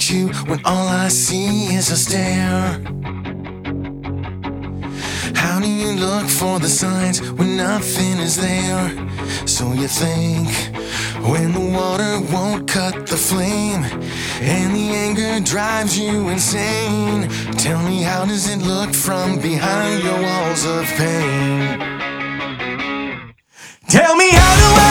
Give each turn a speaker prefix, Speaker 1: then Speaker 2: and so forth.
Speaker 1: at you when all I see is a stare? How do you look for the signs when nothing is there? So you think when the water won't cut the flame and the anger drives you insane. Tell me, how does it look from behind your walls of pain? Tell me, how do